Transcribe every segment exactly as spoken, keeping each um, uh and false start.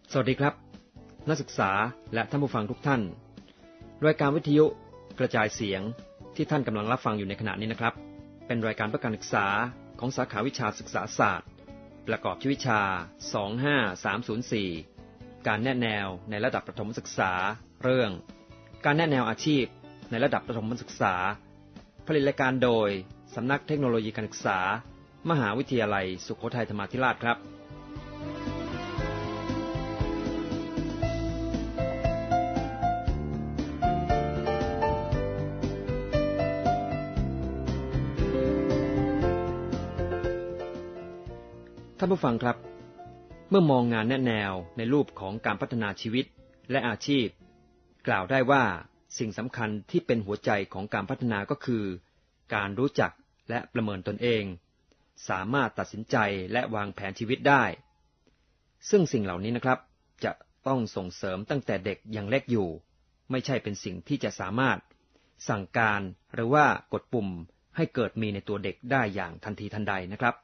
สวัสดีครับนักศึกษาและท่านผู้ฟังทุกท่านรายการวิทยุกระจายเสียงที่ท่านกำลังรับฟังอยู่ในขณะนี้นะครับเป็นรายการเพื่อการศึกษาของสาขาวิชาศึกษาศาสตร์ประกอบชื่อวิชาสองห้าสามศูนย์สี่การแนะแนวในระดับประถมศึกษาเรื่องการแนะแนวอาชีพในระดับประถมศึกษาผลิตรายการโดยสำนักเทคโนโลยีการศึกษามหาวิทยาลัยสุโขทัยธรรมาธิราชครับท่านผู้ฟังครับเมื่อมองงานแนะแนวในรูปของการพัฒนาชีวิตและอาชีพกล่าวได้ว่าสิ่งสำคัญที่เป็นหัวใจของการพัฒนาก็คือการรู้จักและประเมินตนเองสามารถตัดสินใจและวางแผนชีวิตได้ซึ่งสิ่งเหล่านี้นะครับจะต้องส่งเสริมตั้งแต่เด็กยังเล็กอยู่ไม่ใช่เป็นสิ่งที่จะสามารถสั่งการหรือว่ากดปุ่มให้เกิดมีในตัวเด็กได้อย่างทันทีทันใดนะครับ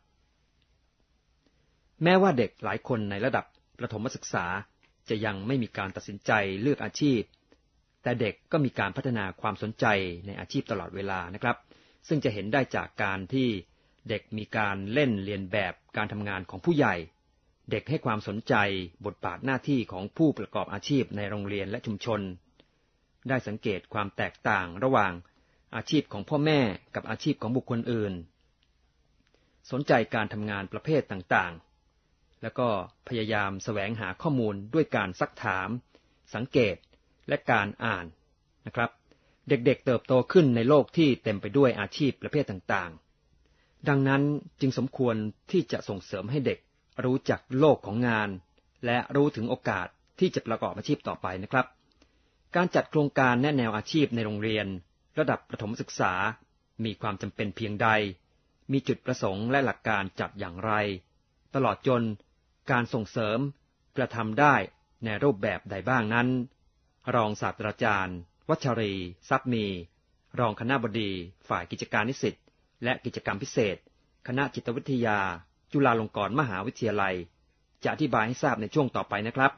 แม้ว่าเด็กหลายคนในระดับประถมศึกษาจะยังไม่มีการตัดสินใจเลือกอาชีพแต่เด็กก็มีการพัฒนาความสนใจในอาชีพตลอดเวลานะครับซึ่งจะเห็นได้จากการที่เด็กมีการเล่นเลียนแบบการทำงานของผู้ใหญ่เด็กให้ความสนใจบทบาทหน้าที่ของผู้ประกอบอาชีพในโรงเรียนและชุมชนได้สังเกตความแตกต่างระหว่างอาชีพของพ่อแม่กับอาชีพของบุคคลอื่นสนใจการทำงานประเภทต่างๆแล้วก็พยายามแสวงหาข้อมูลด้วยการซักถามสังเกตและการอ่านนะครับเด็กๆเติบโตขึ้นในโลกที่เต็มไปด้วยอาชีพประเภทต่างๆดังนั้นจึงสมควรที่จะส่งเสริมให้เด็กรู้จักโลกของงานและรู้ถึงโอกาสที่จะประกอบอาชีพต่อไปนะครับการจัดโครงการแนะแนวอาชีพในโรงเรียนระดับประถมศึกษามีความจำเป็นเพียงใดมีจุดประสงค์และหลักการจัดอย่างไรตลอดจนการส่งเสริมกระทำได้ในรูปแบบใดบ้างนั้นรองศาสตราจารย์วัชรีทรัพย์มีรองคณบดีฝ่ายกิจการนิสิตและกิจกรรมพิเศษคณะจิตวิทยาจุฬาลงกรณ์มหาวิทยาลัยจะอธิบายให้ทราบในช่วงต่อไปนะครับ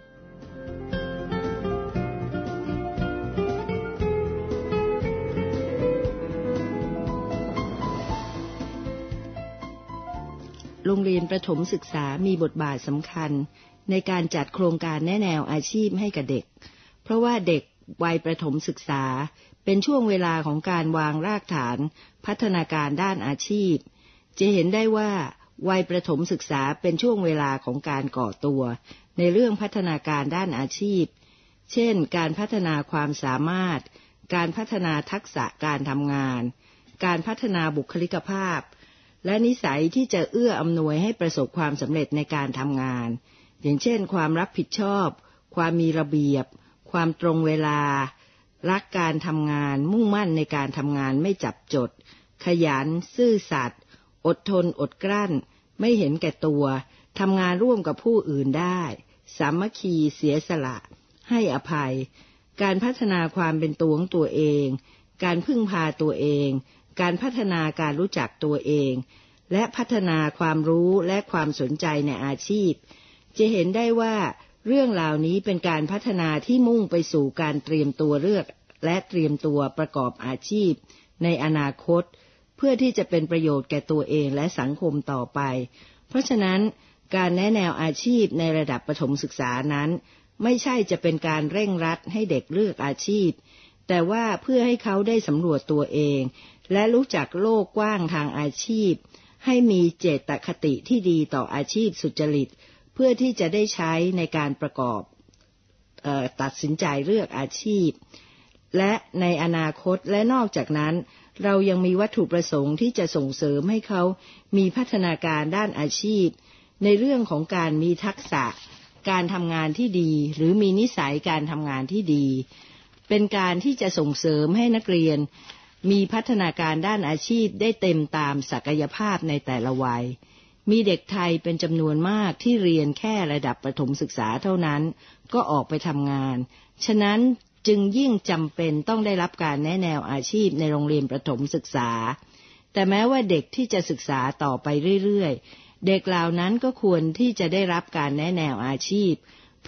โรงเรียนประถมศึกษามีบทบาทสำคัญในการจัดโครงการแนะแนวอาชีพให้กับเด็กเพราะว่าเด็กวัยประถมศึกษาเป็นช่วงเวลาของการวางรากฐานพัฒนาการด้านอาชีพจะเห็นได้ว่าวัยประถมศึกษาเป็นช่วงเวลาของการก่อตัวในเรื่องพัฒนาการด้านอาชีพเช่นการพัฒนาความสามารถการพัฒนาทักษะการทำงานการพัฒนาบุคลิกภาพและนิสัยที่จะเอื้ออำนวยให้ประสบความสำเร็จในการทำงานอย่างเช่นความรับผิดชอบความมีระเบียบความตรงเวลารักการทำงานมุ่งมั่นในการทำงานไม่จับจดขยันซื่อสัตย์อดทนอดกลั้นไม่เห็นแก่ตัวทำงานร่วมกับผู้อื่นได้สามัคคีเสียสละให้อภัยการพัฒนาความเป็นตัวของตัวเองการพึ่งพาตัวเองการพัฒนาการรู้จักตัวเองและพัฒนาความรู้และความสนใจในอาชีพจะเห็นได้ว่าเรื่องเหล่านี้เป็นการพัฒนาที่มุ่งไปสู่การเตรียมตัวเลือกและเตรียมตัวประกอบอาชีพในอนาคตเพื่อที่จะเป็นประโยชน์แก่ตัวเองและสังคมต่อไปเพราะฉะนั้นการแนะแนวอาชีพในระดับประถมศึกษานั้นไม่ใช่จะเป็นการเร่งรัดให้เด็กเลือกอาชีพแต่ว่าเพื่อให้เขาได้สำรวจตัวเองและรู้จักโลกกว้างทางอาชีพให้มีเจตคติที่ดีต่ออาชีพสุจริตเพื่อที่จะได้ใช้ในการประกอบเอ่อตัดสินใจเลือกอาชีพและในอนาคตและนอกจากนั้นเรายังมีวัตถุประสงค์ที่จะส่งเสริมให้เขามีพัฒนาการด้านอาชีพในเรื่องของการมีทักษะการทำงานที่ดีหรือมีนิสัยการทำงานที่ดีเป็นการที่จะส่งเสริมให้นักเรียนมีพัฒนาการด้านอาชีพได้เต็มตามศักยภาพในแต่ละวัยมีเด็กไทยเป็นจำนวนมากที่เรียนแค่ระดับประถมศึกษาเท่านั้นก็ออกไปทำงานฉะนั้นจึงยิ่งจำเป็นต้องได้รับการแนะแนวอาชีพในโรงเรียนประถมศึกษาแต่แม้ว่าเด็กที่จะศึกษาต่อไปเรื่อยๆเด็กเหล่านั้นก็ควรที่จะได้รับการแนะแนวอาชีพ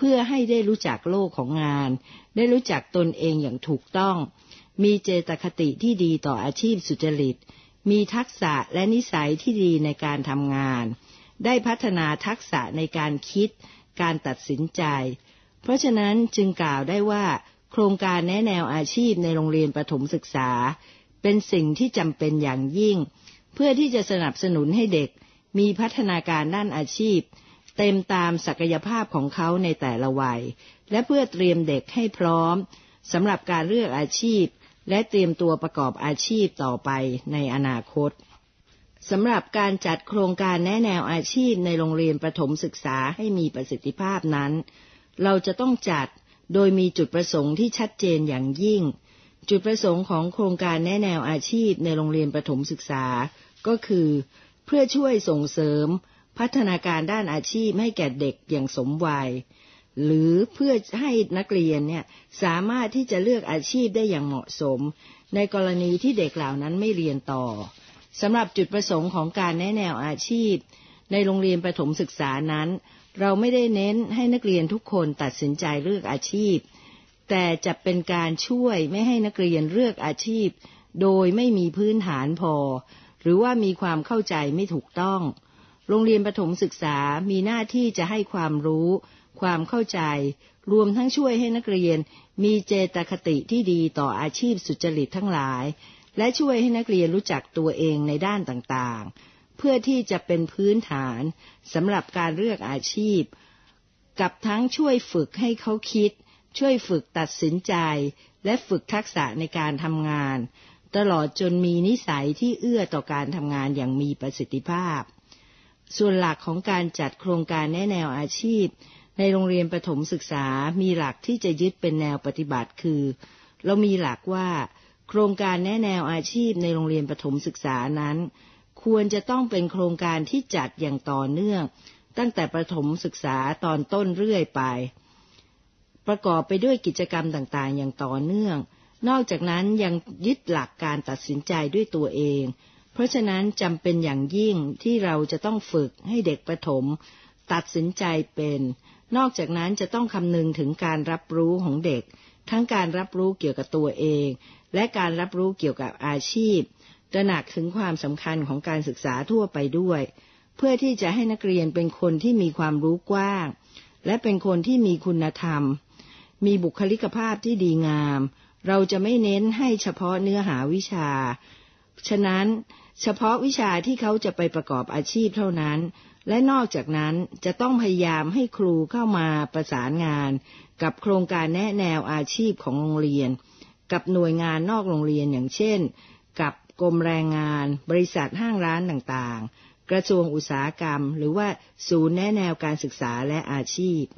พื่อให้ได้รู้จักโลกของงานได้รู้จักตนเองอย่างถูกต้องมีเจตคติที่ดีต่ออาชีพสุจริตมีทักษะและนิสัยที่ดีในการทำงานได้พัฒนาทักษะในการคิดการตัดสินใจเพราะฉะนั้นจึงกล่าวได้ว่าโครงการแนะแนวอาชีพในโรงเรียนประถมศึกษาเป็นสิ่งที่จำเป็นอย่างยิ่งเพื่อที่จะสนับสนุนให้เด็กมีพัฒนาการด้านอาชีพเต็มตามศักยภาพของเขาในแต่ละวัยและเพื่อเตรียมเด็กให้พร้อมสำหรับการเลือกอาชีพและเตรียมตัวประกอบอาชีพต่อไปในอนาคตสำหรับการจัดโครงการแนะแนวอาชีพในโรงเรียนประถมศึกษาให้มีประสิทธิภาพนั้นเราจะต้องจัดโดยมีจุดประสงค์ที่ชัดเจนอย่างยิ่งจุดประสงค์ของโครงการแนะแนวอาชีพในโรงเรียนประถมศึกษาก็คือเพื่อช่วยส่งเสริมพัฒนาการด้านอาชีพให้แก่เด็กอย่างสมวัยหรือเพื่อให้นักเรียนเนี่ยสามารถที่จะเลือกอาชีพได้อย่างเหมาะสมในกรณีที่เด็กเหล่านั้นไม่เรียนต่อสำหรับจุดประสงค์ของการแนะแนวอาชีพในโรงเรียนประถมศึกษานั้นเราไม่ได้เน้นให้นักเรียนทุกคนตัดสินใจเลือกอาชีพแต่จะเป็นการช่วยไม่ให้นักเรียนเลือกอาชีพโดยไม่มีพื้นฐานพอหรือว่ามีความเข้าใจไม่ถูกต้องโรงเรียนประถมศึกษามีหน้าที่จะให้ความรู้ความเข้าใจรวมทั้งช่วยให้นักเรียนมีเจตคติที่ดีต่ออาชีพสุจริตทั้งหลายและช่วยให้นักเรียนรู้จักตัวเองในด้านต่างๆเพื่อที่จะเป็นพื้นฐานสำหรับการเลือกอาชีพกับทั้งช่วยฝึกให้เขาคิดช่วยฝึกตัดสินใจและฝึกทักษะในการทำงานตลอดจนมีนิสัยที่เอื้อต่อการทำงานอย่างมีประสิทธิภาพส่วนหลักของการจัดโครงการแนะแนวอาชีพในโรงเรียนประถมศึกษามีหลักที่จะยึดเป็นแนวปฏิบัติคือเรามีหลักว่าโครงการแนะแนวอาชีพในโรงเรียนประถมศึกษานั้นควรจะต้องเป็นโครงการที่จัดอย่างต่อเนื่องตั้งแต่ประถมศึกษาตอนต้นเรื่อยไปประกอบไปด้วยกิจกรรมต่างๆอย่างต่อเนื่องนอกจากนั้นยังยึดหลักการตัดสินใจด้วยตัวเองเพราะฉะนั้นจำเป็นอย่างยิ่งที่เราจะต้องฝึกให้เด็กประถมตัดสินใจเป็นนอกจากนั้นจะต้องคำนึงถึงการรับรู้ของเด็กทั้งการรับรู้เกี่ยวกับตัวเองและการรับรู้เกี่ยวกับอาชีพตระหนักถึงความสำคัญของการศึกษาทั่วไปด้วยเพื่อที่จะให้นักเรียนเป็นคนที่มีความรู้กว้างและเป็นคนที่มีคุณธรรมมีบุคลิกภาพที่ดีงามเราจะไม่เน้นให้เฉพาะเนื้อหาวิชาฉะนั้นเฉพาะวิชาที่เขาจะไปประกอบอาชีพเท่านั้นและนอกจากนั้นจะต้องพยายามให้ครูเข้ามาประสานงานกับโครงการแนะแนวอาชีพของโรงเรียนกับหน่วยงานนอกโรงเรียนอย่างเช่นกับกรมแรงงานบริษัทห้างร้านต่างๆกระทรวงอุตสาหกรรมหรือว่าศูนย์แนะแนวการศึกษาและอาชีพ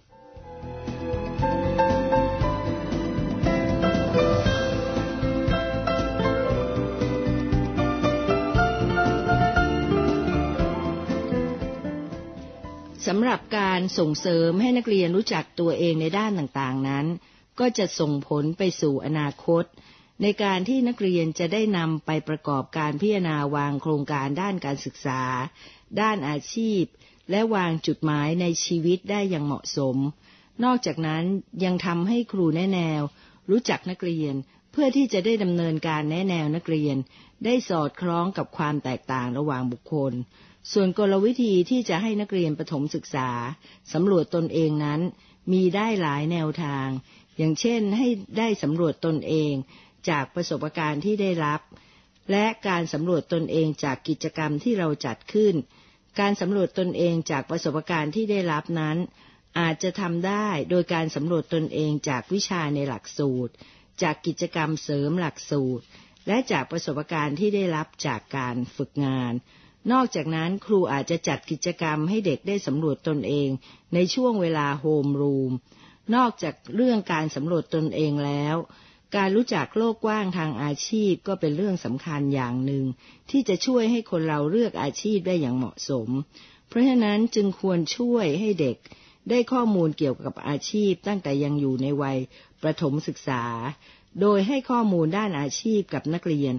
สำหรับการส่งเสริมให้นักเรียนรู้จักตัวเองในด้านต่างๆนั้นก็จะส่งผลไปสู่อนาคตในการที่นักเรียนจะได้นำไปประกอบการพิจารณาวางโครงการด้านการศึกษาด้านอาชีพและวางจุดหมายในชีวิตได้อย่างเหมาะสมนอกจากนั้นยังทำให้ครูแนะแนวรู้จักนักเรียนเพื่อที่จะได้ดำเนินการแนะแนวนักเรียนได้สอดคล้องกับความแตกต่างระหว่างบุคคลส่วนกลวิธีที่จะให้นักเรียนประถมศึกษาสำรวจตนเองนั้นมีได้หลายแนวทางอย่างเช่นให้ได้สำรวจตนเองจากประสบการณ์ที่ได้รับและการสำรวจตนเองจากกิจกรรมที่เราจัดขึ้นการสำรวจตนเองจากประสบการณ์ที่ได้รับนั้นอาจจะทำได้โดยการสำรวจตนเองจากวิชาในหลักสูตรจากกิจกรรมเสริมหลักสูตรและจากประสบการณ์ที่ได้รับจากการฝึกงานนอกจากนั้นครูอาจจะจัดกิจกรรมให้เด็กได้สำรวจตนเองในช่วงเวลาโฮมรูมนอกจากเรื่องการสำรวจตนเองแล้วการรู้จักโลกกว้างทางอาชีพก็เป็นเรื่องสำคัญอย่างหนึ่งที่จะช่วยให้คนเราเลือกอาชีพได้อย่างเหมาะสมเพราะฉะนั้นจึงควรช่วยให้เด็กได้ข้อมูลเกี่ยวกับอาชีพตั้งแต่ยังอยู่ในวัยประถมศึกษาโดยให้ข้อมูลด้านอาชีพกับนักเรียน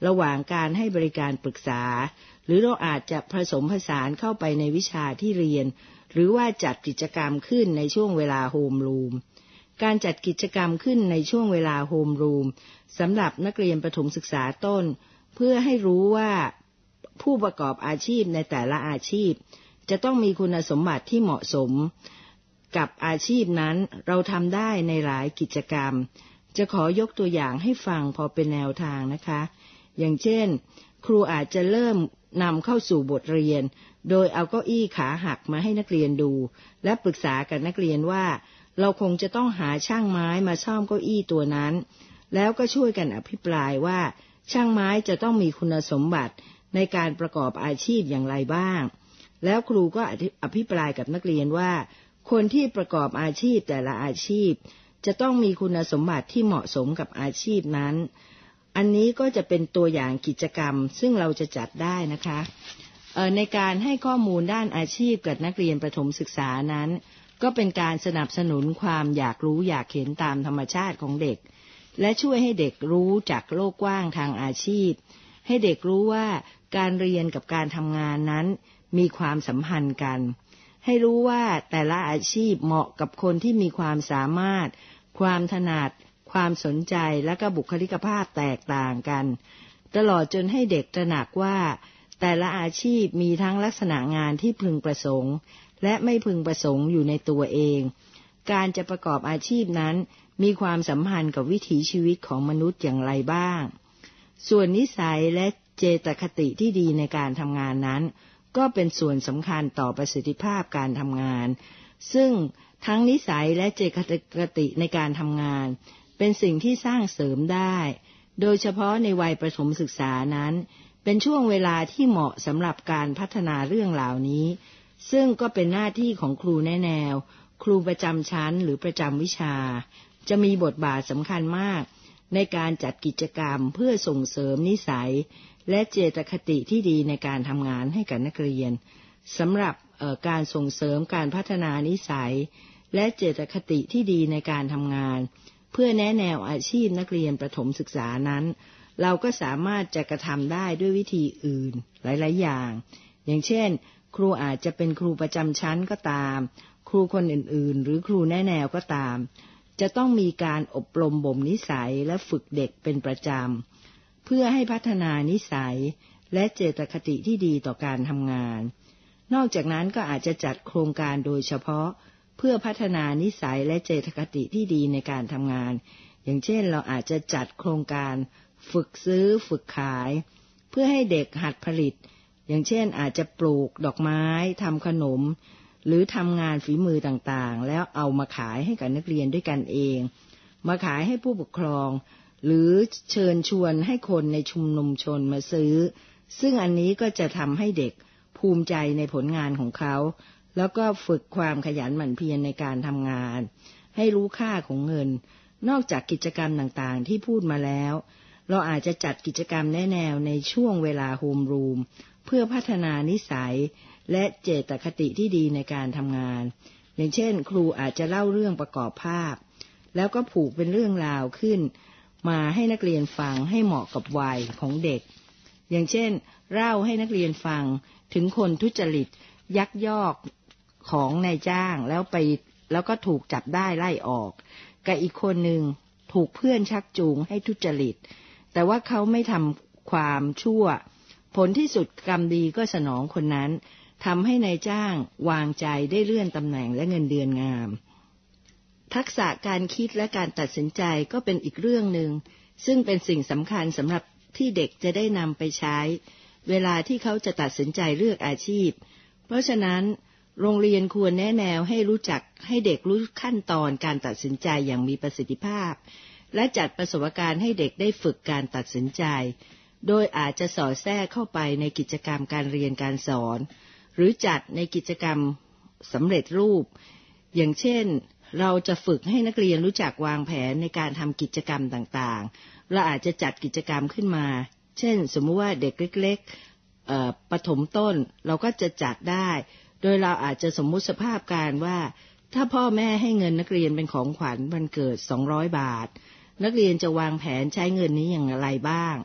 ระหว่างการให้บริการปรึกษาหรือเราอาจจะผสมผสานเข้าไปในวิชาที่เรียนหรือว่าจัดกิจกรรมขึ้นในช่วงเวลาโฮมรูมการจัดกิจกรรมขึ้นในช่วงเวลาโฮมรูมสำหรับนักเรียนประถมศึกษาต้นเพื่อให้รู้ว่าผู้ประกอบอาชีพในแต่ละอาชีพจะต้องมีคุณสมบัติที่เหมาะสมกับอาชีพนั้นเราทำได้ในหลายกิจกรรมจะขอยกตัวอย่างให้ฟังพอเป็นแนวทางนะคะอย่างเช่นครูอาจจะเริ่มนำเข้าสู่บทเรียนโดยเอาเก้าอี้ขาหักมาให้นักเรียนดูและปรึกษากับนักเรียนว่าเราคงจะต้องหาช่างไม้มาซ่อมเก้าอี้ตัวนั้นแล้วก็ช่วยกันอภิปรายว่าช่างไม้จะต้องมีคุณสมบัติในการประกอบอาชีพอย่างไรบ้างแล้วครูก็อภิปรายกับนักเรียนว่าคนที่ประกอบอาชีพแต่ละอาชีพจะต้องมีคุณสมบัติที่เหมาะสมกับอาชีพนั้นอันนี้ก็จะเป็นตัวอย่างกิจกรรมซึ่งเราจะจัดได้นะคะเอ่อในการให้ข้อมูลด้านอาชีพกับนักเรียนประถมศึกษานั้นก็เป็นการสนับสนุนความอยากรู้อยากเห็นตามธรรมชาติของเด็กและช่วยให้เด็กรู้จักโลกกว้างทางอาชีพให้เด็กรู้ว่าการเรียนกับการทำงานนั้นมีความสัมพันธ์กันให้รู้ว่าแต่ละอาชีพเหมาะกับคนที่มีความสามารถความถนัดความสนใจและก็บุคลิกภาพแตกต่างกันตลอดจนให้เด็กตระหนักว่าแต่ละอาชีพมีทั้งลักษณะงานที่พึงประสงค์และไม่พึงประสงค์อยู่ในตัวเองการจะประกอบอาชีพนั้นมีความสัมพันธ์กับวิถีชีวิตของมนุษย์อย่างไรบ้างส่วนนิสัยและเจตคติที่ดีในการทำงานนั้นก็เป็นส่วนสำคัญต่อประสิทธิภาพการทำงานซึ่งทั้งนิสัยและเจตคติในการทำงานเป็นสิ่งที่สร้างเสริมได้โดยเฉพาะในวัยประถมศึกษานั้นเป็นช่วงเวลาที่เหมาะสำหรับการพัฒนาเรื่องเหล่านี้ซึ่งก็เป็นหน้าที่ของครูแนะแนวครูประจำชั้นหรือประจำวิชาจะมีบทบาทสำคัญมากในการจัดกิจกรรมเพื่อส่งเสริมนิสัยและเจตคติที่ดีในการทำงานให้กับนักเรียนสำหรับการส่งเสริมการพัฒนานิสัยและเจตคติที่ดีในการทำงานเพื่อแนะแนวอาชีพนักเรียนประถมศึกษานั้นเราก็สามารถจะกระทำได้ด้วยวิธีอื่นหลายๆอย่างอย่างเช่นครูอาจจะเป็นครูประจำชั้นก็ตามครูคนอื่นๆหรือครูแนะแนวก็ตามจะต้องมีการอบรมบ่มนิสัยและฝึกเด็กเป็นประจำเพื่อให้พัฒนานิสัยและเจตคติที่ดีต่อการทำงานนอกจากนั้นก็อาจจะจัดโครงการโดยเฉพาะเพื่อพัฒนานิสัยและเจตคติที่ดีในการทำงานอย่างเช่นเราอาจจะจัดโครงการฝึกซื้อฝึกขายเพื่อให้เด็กหัดผลิตอย่างเช่นอาจจะปลูกดอกไม้ทำขนมหรือทำงานฝีมือต่างๆแล้วเอามาขายให้กับนักเรียนด้วยกันเองมาขายให้ผู้ปกครองหรือเชิญชวนให้คนในชุมนุมชนมาซื้อซึ่งอันนี้ก็จะทำให้เด็กภูมิใจในผลงานของเขาแล้วก็ฝึกความขยันหมั่นเพียรในการทำงานให้รู้ค่าของเงินนอกจากกิจกรรมต่างๆที่พูดมาแล้วเราอาจจะจัดกิจกรรมแนะแนวในช่วงเวลาโฮมรูมเพื่อพัฒนานิสัยและเจตคติที่ดีในการทำงานอย่างเช่นครูอาจจะเล่าเรื่องประกอบภาพแล้วก็ผูกเป็นเรื่องราวขึ้นมาให้นักเรียนฟังให้เหมาะกับวัยของเด็กอย่างเช่นเล่าให้นักเรียนฟังถึงคนทุจริตยักยอกของนายจ้างแล้วไปแล้วก็ถูกจับได้ไล่ออกกับอีกคนหนึ่งถูกเพื่อนชักจูงให้ทุจริตแต่ว่าเขาไม่ทำความชั่วผลที่สุดกรรมดีก็สนองคนนั้นทำให้นายจ้างวางใจได้เลื่อนตำแหน่งและเงินเดือนงามทักษะการคิดและการตัดสินใจก็เป็นอีกเรื่องหนึ่งซึ่งเป็นสิ่งสำคัญสำหรับที่เด็กจะได้นำไปใช้เวลาที่เขาจะตัดสินใจเลือกอาชีพเพราะฉะนั้นโรงเรียนควรแนะแนวให้รู้จักให้เด็กรู้ขั้นตอนการตัดสินใจอย่างมีประสิทธิภาพและจัดประสบการณ์ให้เด็กได้ฝึกการตัดสินใจโดยอาจจะสอดแทรกเข้าไปในกิจกรรมการเรียนการสอนหรือจัดในกิจกรรมสำเร็จรูปอย่างเช่นเราจะฝึกให้นักเรียนรู้จักวางแผนในการทำกิจกรรมต่างๆเราอาจจะจัดกิจกรรมขึ้นมาเช่นสมมุติว่าเด็กเล็กๆประถมต้นเราก็จะจัดได้โดยเราอาจจะสมมุติสภาพการว่าถ้าพ่อแม่ให้เงินนักเรียนเป็นของขวัญวันเกิดสองร้อยบาทนักเรียนจะวางแผนใช้เงินนี้อย่างไรบ้าง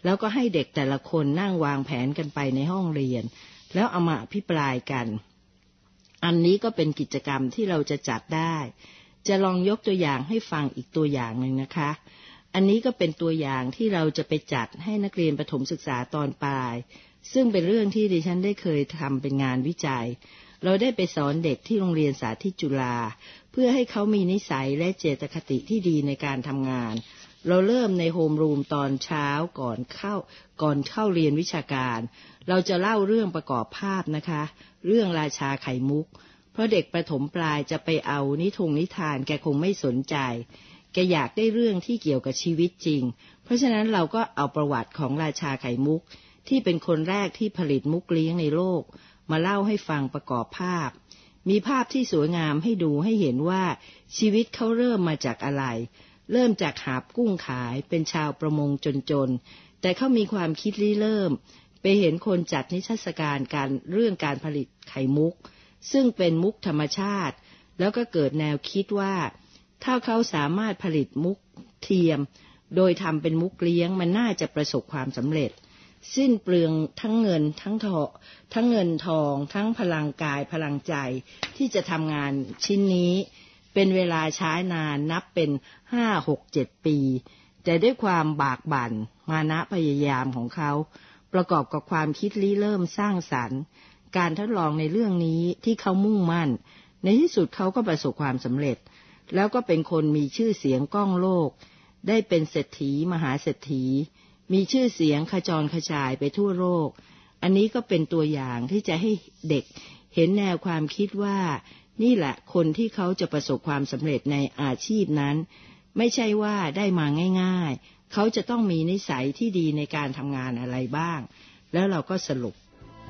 แล้วก็ให้เด็กแต่ละคนนั่งวางแผนกันไปในห้องเรียนแล้วเอามาอภิปรายกันอันนี้ก็เป็นกิจกรรมที่เราจะจัดได้จะลองยกตัวอย่างให้ฟังอีกตัวอย่างหนึ่งนะคะอันนี้ก็เป็นตัวอย่างที่เราจะไปจัดให้นักเรียนประถมศึกษาตอนปลายซึ่งเป็นเรื่องที่ดิฉันได้เคยทำเป็นงานวิจัยเราได้ไปสอนเด็กที่โรงเรียนสาธิตจุฬาเพื่อให้เขามีนิสัยและเจตคติที่ดีในการทำงานเราเริ่มในโฮมรูมตอนเช้าก่อนเข้าก่อนเข้าเรียนวิชาการเราจะเล่าเรื่องประกอบภาพนะคะเรื่องราชาไข่มุกเพราะเด็กประถมปลายจะไปเอานิทงนิทานแกคงไม่สนใจแกอยากได้เรื่องที่เกี่ยวกับชีวิตจริงเพราะฉะนั้นเราก็เอาประวัติของราชาไข่มุกที่เป็นคนแรกที่ผลิตมุกเลี้ยงในโลกมาเล่าให้ฟังประกอบภาพมีภาพที่สวยงามให้ดูให้เห็นว่าชีวิตเขาเริ่มมาจากอะไรเริ่มจากหาบกุ้งขายเป็นชาวประมงจนๆแต่เขามีความคิดริเริ่มไปเห็นคนจัดนิทรรศการการเรื่องการผลิตไข่มุกซึ่งเป็นมุกธรรมชาติแล้วก็เกิดแนวคิดว่าถ้าเขาสามารถผลิตมุกเทียมโดยทำเป็นมุกเลี้ยงมันน่าจะประสบความสำเร็จสิ้นเปลืองทั้งเงินทั้งทองทั้งเงินทองทั้งพลังกายพลังใจที่จะทำงานชิ้นนี้เป็นเวลาใช้นานนับเป็นห้าหกเจ็ดปีแต่ด้วยความบากบั่นมานะพยายามของเขาประกอบกับความคิดริเริ่มสร้างสรรค์การทดลองในเรื่องนี้ที่เขามุ่งมั่นในที่สุดเขาก็ประสบความสำเร็จแล้วก็เป็นคนมีชื่อเสียงก้องโลกได้เป็นเศรษฐีมหาเศรษฐีมีชื่อเสียงขจรขจายไปทั่วโลกอันนี้ก็เป็นตัวอย่างที่จะให้เด็กเห็นแนวความคิดว่านี่แหละคนที่เขาจะประสบความสำเร็จในอาชีพนั้นไม่ใช่ว่าได้มาง่ายๆเขาจะต้องมีนิสัยที่ดีในการทำงานอะไรบ้างแล้วเราก็สรุป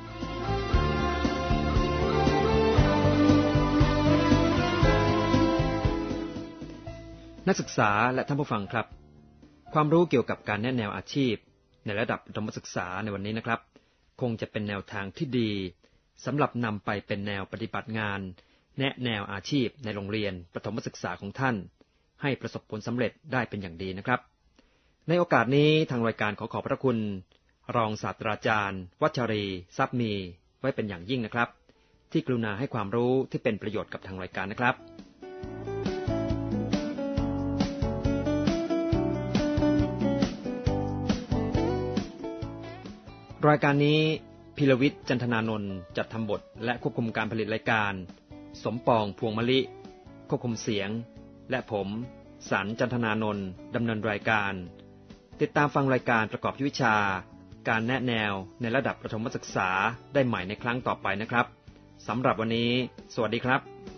นักศึกษาและท่านผู้ฟังครับความรู้เกี่ยวกับการแนะแนวอาชีพในระดับประถมศึกษาในวันนี้นะครับคงจะเป็นแนวทางที่ดีสำหรับนำไปเป็นแนวปฏิบัติงานแนะแนวอาชีพในโรงเรียนประถมศึกษาของท่านให้ประสบผลสำเร็จได้เป็นอย่างดีนะครับในโอกาสนี้ทางรายการขอขอบพระคุณรองศาสตราจารย์วัชรีทรัพย์มีไว้เป็นอย่างยิ่งนะครับที่กรุณาให้ความรู้ที่เป็นประโยชน์กับทางรายการนะครับรายการนี้พิรวิทย์จันทนานนท์จัดทำบทและควบคุมการผลิตรายการสมปองพวงมะลิควบคุมเสียงและผมสันจันทนานนท์ดำเนินรายการติดตามฟังรายการประกอบวิชาการแนะแนวในระดับประถมศึกษาได้ใหม่ในครั้งต่อไปนะครับสำหรับวันนี้สวัสดีครับ